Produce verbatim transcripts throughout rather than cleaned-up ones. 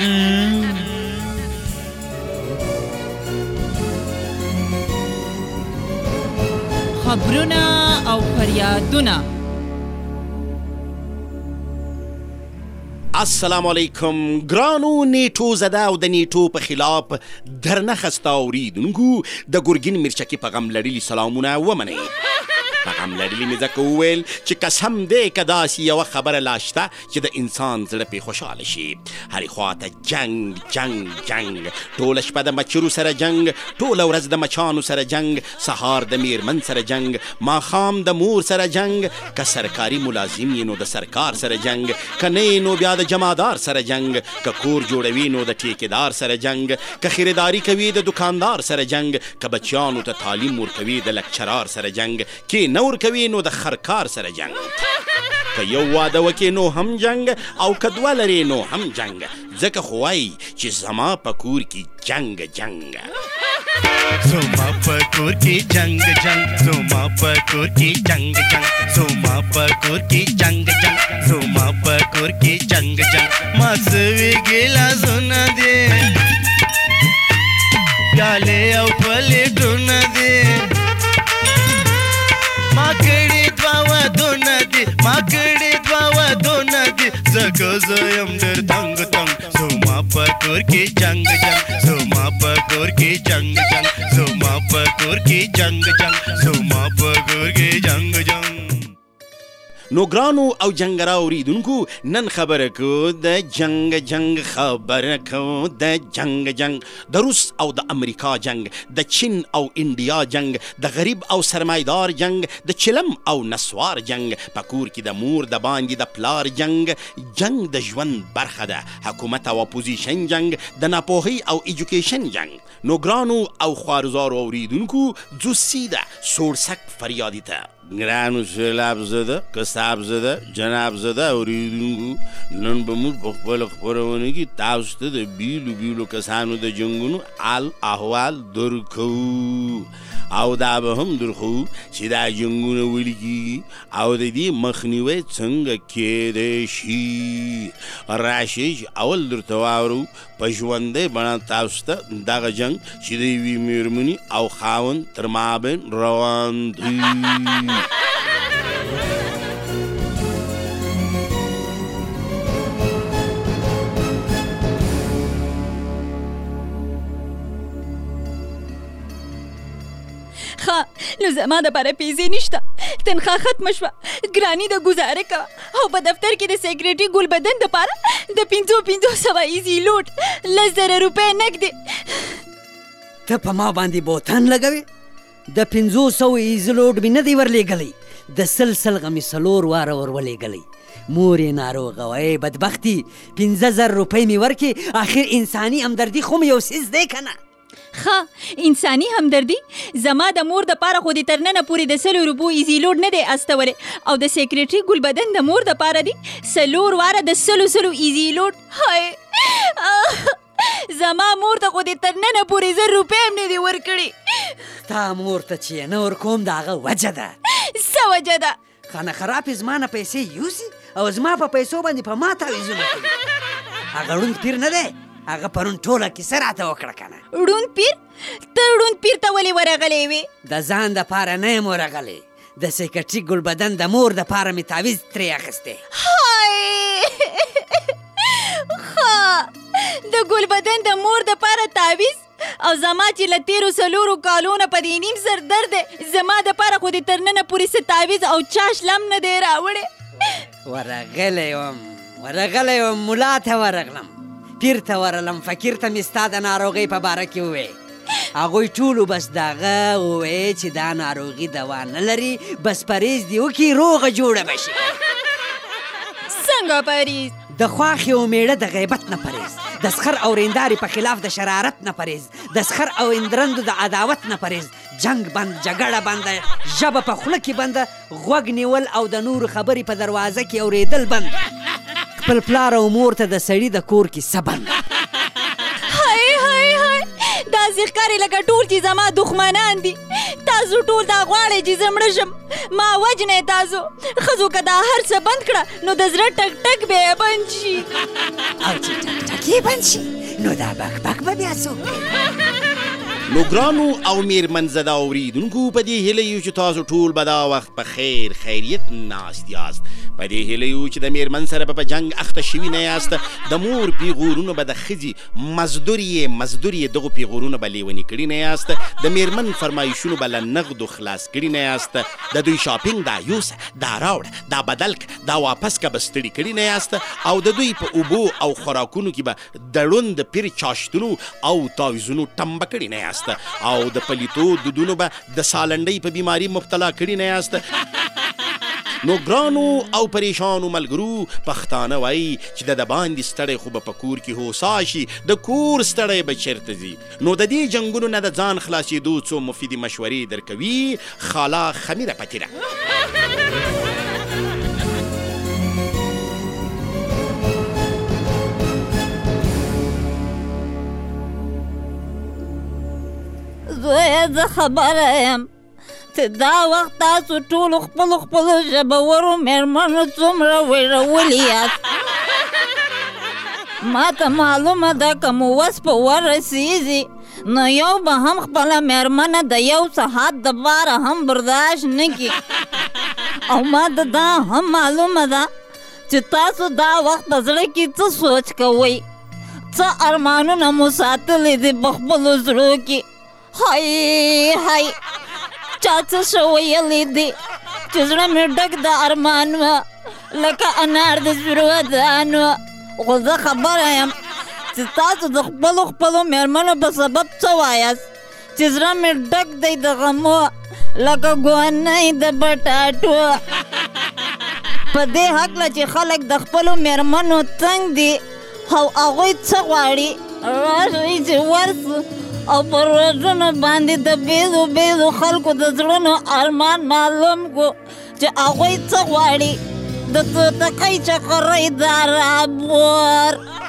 خبرونه او فریادونه. السلام علیکم ګرانو نیټو زده او د نیټو په خلاف درنه خسته اوریدونکو د ګرګین میرچکي په غم لړلي سلامونه ومنئ. په غم لړلي مې ځکه وویل چې قسم دی که داسې یوه خبره لا شته چې د انسان زړه پې خوشحاله شي. هرې خواته جنګ جنګ جنګ، ټوله شپه د مچرو سره جنګ، ټوله ورځ د مچانو سره جنګ، سهار د میرمن سره جنګ، ماښام د مور سره جنګ، که سرکاري ملازم یې نو د سرکار سره جنګ، که نه نو بیا د جمادار سره جنګ، که کور جوړوي نو د ټیکېدار سره جنګ، که خریداري کوي د دکاندار سره جنګ، که بچیانو ته تعلیم ورکوي د لکچرار سره جنګ، کې نه ورکوي نو د خرکار سره جنګ، که یو واده وکې نو هم جنګ او که دوه لرې نو هم جنګ، ځکه خو وایي چې زما په کور کې جنګ جنګ. زما په کور کې جنگ جنگ، زما په کور کې جنگ جنگ، زما په کور کې جنگ جنگ، زما په کور کې جنگ جنگ. ما سوي ګلاسونه دي پیالې او پلیټونه دي، ما کړي دوه ودونه دي، ما کړي دوه ودونه دي، ځکه زه یم ډېر تنګ تنګ. زما په کور کې جنگ جنگ، زما په کور کې جنگ جنگ، زما په کور کې جنگ جنگ، زما په کور کې جنگ جنگ. نو ګرانو او جنګرا اوریدونکو نن خبره کو د جنگ جنگ، خبره کو د جنگ جنگ، د روس او د امریکا جنگ، د چین او انډیا جنگ، د غریب او سرمایدار جنگ، د چلم او نسوار جنگ، په کور کې د مور د باندې د پلار جنگ. جنگ د ژوند برخه ده، حکومت او اپوزیشن جنگ، د ناپوهۍ او ایجوکیشن جنگ. نو ګرانو او خوارزارو اوریدونکو ځو سیده سوړسک فریادي ته. ګرانو سیلاب زده، کساب زده، جناب زده اوریدونکو، نن به موږ په خپله خپرونه کې تاسو ته د بیلو بیلو کسانو د جنګونو حال احوال درکوو، او دا به هم درښوو چې دا جنګونه ولې کېږي او د دې مخنیوی څنګه کیدی شي. راشئ چې اول درته واورو په ژوندۍ بڼه تاسو ته دغه جنګ چې د یوې مېرمنې او خاوند تر مابین روان دی. ښه نو زما دپاره پیسې نشته، تنخوا ختمه شوه، ګراني د ګزاره کوه، او په دفتر کې د سیکرټري ګلبدن دپاره د پنځو پنځو سوه ایزي لوټ لس زره روپۍ نږدې. ته په ما باندې بوتان لګوې؟ د پنځو سوو ایزي لوټ مې نه دی ورلېږلی، د سل سلغه مې څلور واره ور ولېږلی. مور یې ناروغه وه، ای بدبختي، پنځه زر روپۍ مې ورکې. آخر انساني همدردي خو مې یو څیز دی که نه؟ ښه انساني همدردي زما د مور دپاره خو دې تر ننه پورې د سلو روپو ایزي لوډ نه دی استولی، او د سیکرټري ګلبدن د مور دپاره دي څلور واره د سلو سلو ایزي لوډ. هی زما مور ته خو دې تر ننه پورې زر روپۍ هم نه دي ورکړي. تا مور ته چې نه ورکوم د هغه وجه ده. څه وجه ده؟ خانه خراب یې زما نه پیسې یوسي او زما په پیسو باندې په ما تعویضونه کوي. هغه ړوند پیر نه دی، هغه پرون ټوله کیسه راته وکړه که نه. ړوند پیر؟ ته ړوند پیر ته ولې ورغلی وې؟ د ځان دپاره نه یم ورغلی، د سیکرټري ګلبدن د مور دپاره مې تعویض ترې اخیستی. های ښه د ګلبدن د مور دپاره تعویض، او زما چې له تېرو څلورو کالو نه په دې نیم سر درد دی، زما دپاره خو دې تر ننه پورې څه تعویض او چاش لم نه دی راوړی. ورغلی وم ورغلی وم ملا ته ورغلم، پیر ته ورغلم، فقیر ته مې ستا د ناروغۍ په باره کې وویې. هغوی ټولو بس دغه وویې چې دا ناروغي دوا نه لري، بس پریز دې وکړي روغه جوړه به شي. څنګه پریز؟ د خواښې او میړه د غیبت نه پریز، د سخر او ریندارې په خلاف د شرارت نه پریز، د سخر او اندرندو د عداوت نه پریز، جنگ بند، جګړه بنده، ژبه په خوله کې بنده، غوږ نیول او د نورو خبرې په دروازه کې اورېدل بند، خپل پلار او مور ته د سړي د کور کې څه بند. هی هی هی داسې ښکاري لکه ټول چې زما دښمنان دي. تاسو ټول دا غواړئ چې زه مړه شم، ما وجنئ تاسو. ښځو که دا هر څه بند کړه نو د زړه ټک ټک به یې بند شي. او چې ټک ټک پکې بند شي نو دا بک بک به بیا څوک نو ګرانو او میرمن زده اوریدونکو په دې هیله یو چې تاسو ټول به دا وخت په خیر خیریت ناست یاست په دې هیله یو چې د میرمن سره به په جنګ اخته شوي نه یاست د مور پیغورونه به د ښځې مزدور یې مزدور یې دغو پیغورونه به لیوني کړي نه یاست د میرمن فرمایشونو به له نغدو خلاص کړي نه یاست د دوی شاپینګ دا یوسه دا راوړه دا بدل که دا واپس که به ستړي کړي نه یاست او د دوی په اوبو او خوراکونو کې به د ړوند پیر چاشتونو او تاویزونو ټمبه کړي نه یاست او د پلیتو دودونو به د سالنډۍ په بیماري مبتلا کړي نه یاست نو ګرانو او پریشانو ملګرو پښتانه وایي چې د د باندې ستړی خو به په کور کې هوسا شي د کور ستړی به چیرته ځي نو د دې جنګونو نه د ځان خلاصېدو څو مفیدې مشورې درکوي خاله خمیره پتیره زویه زه خبره یم چې دا وخت تاسو ټولو خپلو خپلو ژبورو مېرمنو څومره ویرولي یاست ما ته معلومه ده که مو وس په ورسېږي نو یو به هم خپله مېرمنه د یو ساعت دپاره هم برداشت نه کړي او ما ته دا هم معلومه ده چې تاسو دا وخت په زړه کې څه سوچ کوئ څه ارمانونه مو ساتلي دي په خپلو زړو کې هی هی چا څه ښه ویلی دي چې زړه مې ډک د ارمان وه لکه انار د سپروودان وه خو زه خبره یم چې تاسو د خپلو خپلو مېرمنو په سبب څه وایاست چې زړه مې ډک دی د غمو لکه ګونۍ د بټاټو په دې هکله چې خلک د خپلو مېرمنو تنګ دي او هغوی څه غواړي راشئ چې ورسو او پر ورځونو باندې د بیلو بیلو خلکو د زړونو ارمان معلوم کو چې هغوی څه غواړي د توتکۍ چقرۍ دا رابور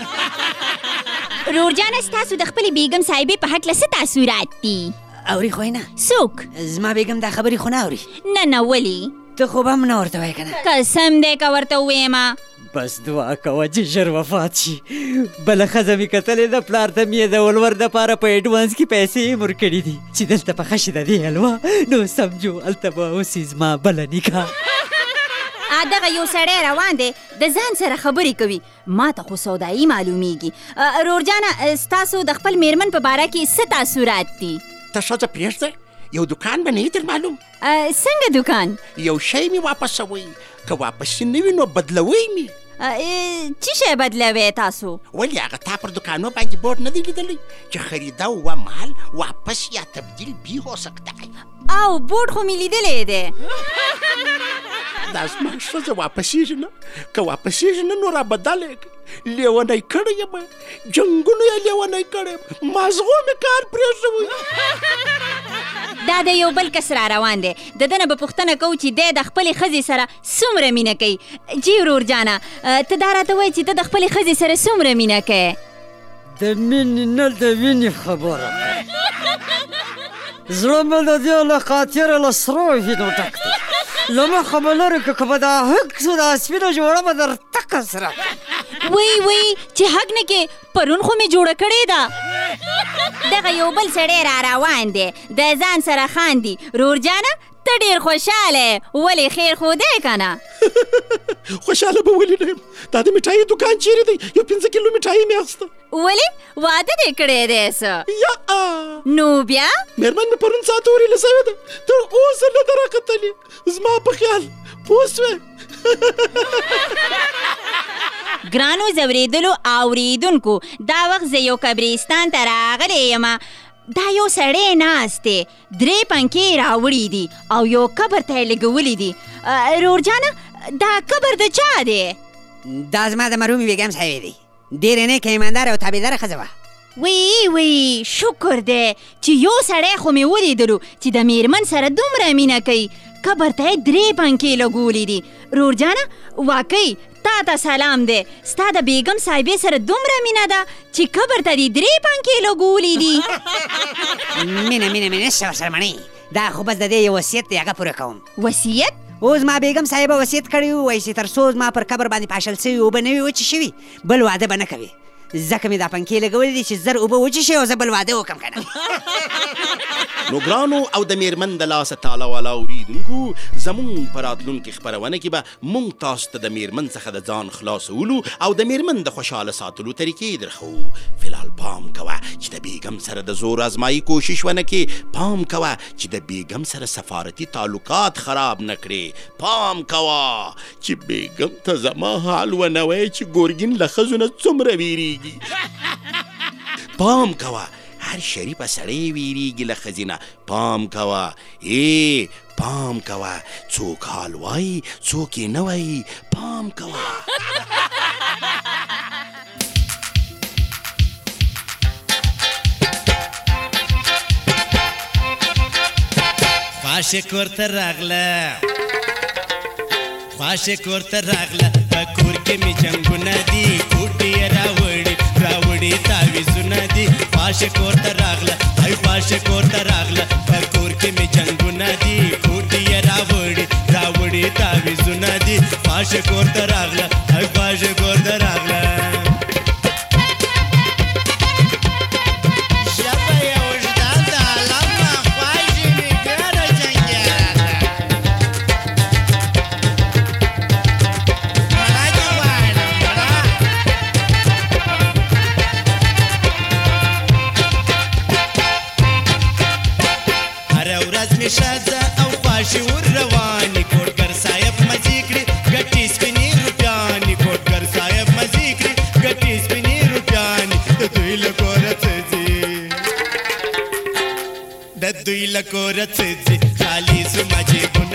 رور جانه ستاسو د خپلې بیګم صاحبې په هکله څه تاثرات دي اوري خوینه څوک زما بیګم دا خبرې خو نه اوري نه نه ولې ته خو به هم نه ورته وایې که نه قسم دی که ورته وویمه بس دعا کوه چې ژر وفات شي بله ښځه مې کتلې ده پلار ته مې د ولور دپاره په ایډوانس کې پیسې یې ورکړي دي چې دلته پخه شي د دې حلوه نو سمجو هلته به اوسي زما بله نکاح دغه یو سړی روان دی د ځان سره خبرې کوي ما ته خو سودایي معلومیږي رور جانه ستاسو د خپل میرمن په باره کې څه تاثرات دي ته ښځه پرېږده یو دکان به نه وي در معلوم څنګه دکان یو شی مې واپسوئ که واپسي نه وي نو بدلوئ مې چی شی بدلوئ تاسو ولې هغه تا پر دکانو باندې بورډ نه دی لیدلی چې خریده و مال واپس یا تبدیل بھی ہو سکتا ہے او بورډ خو مې لیدلی دی دا زما ښځه واپسېږي نه که واپسېږي نه نو را بدله یې لیونی کړی یم جنګونو یې لیونی کړی یم مازغو مې کار پرېښوی دا د یو بل کس را روان دی د ده نه به پوښتنه کوو چې دی د خپلې ښځې سره څومره مینه کوي جی ورور جانه ته دا راته وایې چې ته د خپلې ښځې سره څومره مینه کوې د مینې نه د وینې خبره زړه مې د دې له خاطره له سرو وینو ډک دی له مخه به لرې که که به دا هکسو دا سپینه جوړه به در تکه سره وی وی چې حق نه کې پرون خو مې جوړه کړې ده دغه یو بل سړی را روان دی د ځان سره خاندي رور جانه ته ډېر خوشحاله ولې خیر خو دی که نه خوشحاله به ولې نه یم دا د مټایي دکان چیرې دی یو پنځه کیلو مټایي مې اخیسته ولې واده دې کړی دی څه یا نو بیا مېرمن مې پرون ساعت ورېله سوې ده تر اوسه نه ده راکتلې زما په خیال پوه سوې ګرانو زوریدلو اوریدونکو دا وخت زه یو قبرستان ته راغلی یم دا یو سړی ناست دی درې پنکې راوړي دي او یو قبر ته یې لګولی دي رور جانه دا قبر د چا دی دا زما د مرحومې بیګم صاحبې دی ډېرې نیکه ایمانداره او تابعداره ښځه وه وی وی شکر دی چې یو سړی خو مې ولیدلو چې د میرمن سره دومره مینه کوي قبر ته یې درې پنکې لګولي دي رور جانه واقعي تا ته سلام دی ستا د بیګم صاحبې سره دومره مینه ده چې قبر ته دې درې پنکې لګولي دي مینه مینه مینه نشته ورسره مڼې دا خو بس د دې یو وصیت دی هغه پوره کوم وصیت اوس ما بیګم صاحبه وصیت کړی و وایي چې تر څو زما پر قبر باندې پاشل سوي اوبه نه وي وچې شوي بل واده به نه کوي ځکه مې دا پنکې لګولې دي چې زر اوبه وچښي او زه بل واده وکړم که نه. نو ګرانو او د میرمن د لاسه تاله والا اوریدونکو، زمونږ په راتلونکي خپرونه کې به مونږ تاسو ته د میرمن څخه د ځان خلاصولو او د میرمن د خوشحاله ساتلو طریقې درښو. فلحال پام کوه چې د بیګم سره د زور ازمایي کوشش ونه کې. پام کوه چې د بیګم سره سفارتي تعلقات خراب نه کړې. پام کوه چې بیګم ته زما حال ونه وایې چې ګورګین له ښځو نه څومره ویریږي. پام کوه هر شریفه سړی ویریږي له ښځې نه. پام کوه ای پام کوه څوک حال وایي څوک یې نه وایي. پام کوه. خواشه کور ته راغله خواشه کور ته راغله په کور کې مې جنګونه دي کوټې یې راوړي راوړي تعویضونه دي. خواشه کور ته راغله ای خواشه کور ته راغله په کور کې مې جنګونه دي کوټې یې راوړي راوړي تعویضونه دي. خواشه کور ته راغله ای خواشه کور ته راغله. شازه او خواشي ور رواني کوټګر صاحب مزي کړي ګټي سپيني روپياني. کوټګر صاحب مزي کړي ګټي سپيني روپياني. د دوی له کوره څځي د دوی له کوره څځي خالي سما جيبونه